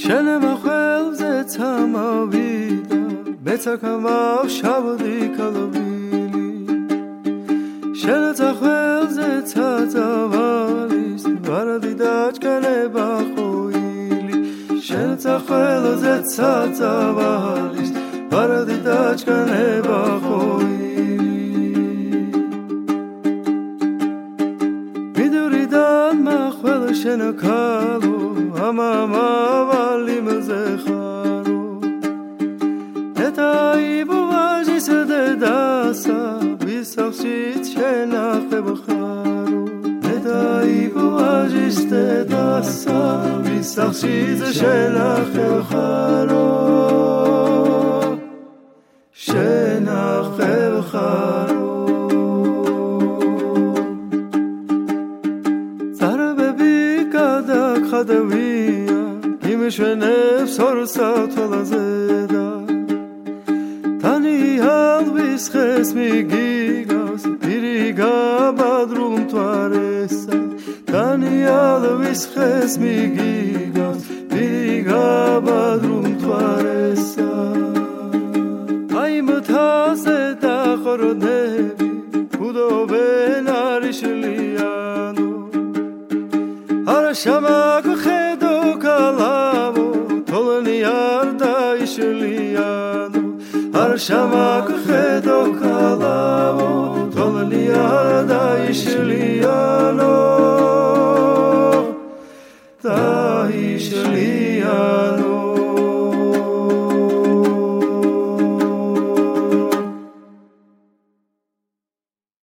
შენმა ხელზე წამოვიდა მეცაკამავ შავდი კალობილი შენაცა ხელზე წაწავალის ვარადი დაჭკანება ხოილი შენაცა ხელზე წაწავალის ვარადი დაჭკანება ხოილი მიდურიდან მახველა შენაკალო ამამა ვალიმზე ხარო დედაიბო ვაჟის დედასა ვისახშით შენახებ ხარო დედაიბო ვაჟის დედასა ვისახშით შენახებ ხარო შენახებ ხარო წარაბები გადაგხადევია იმშვენებს ორსა თვალაზე და თანიალვის ხეს მიგიგავს პირი გაბადრულ მთვარესა თანიალვის ხეს მიგიგავს პირი გაბადრულ მთვარესა აი მთაზე დახორონები ბუდობენ არიშლიანო არა შამაგხედო კალავო თოლნი არ დაიშლიანო არა შამაგხედო კალავო თოლნი არ დაიშლიანო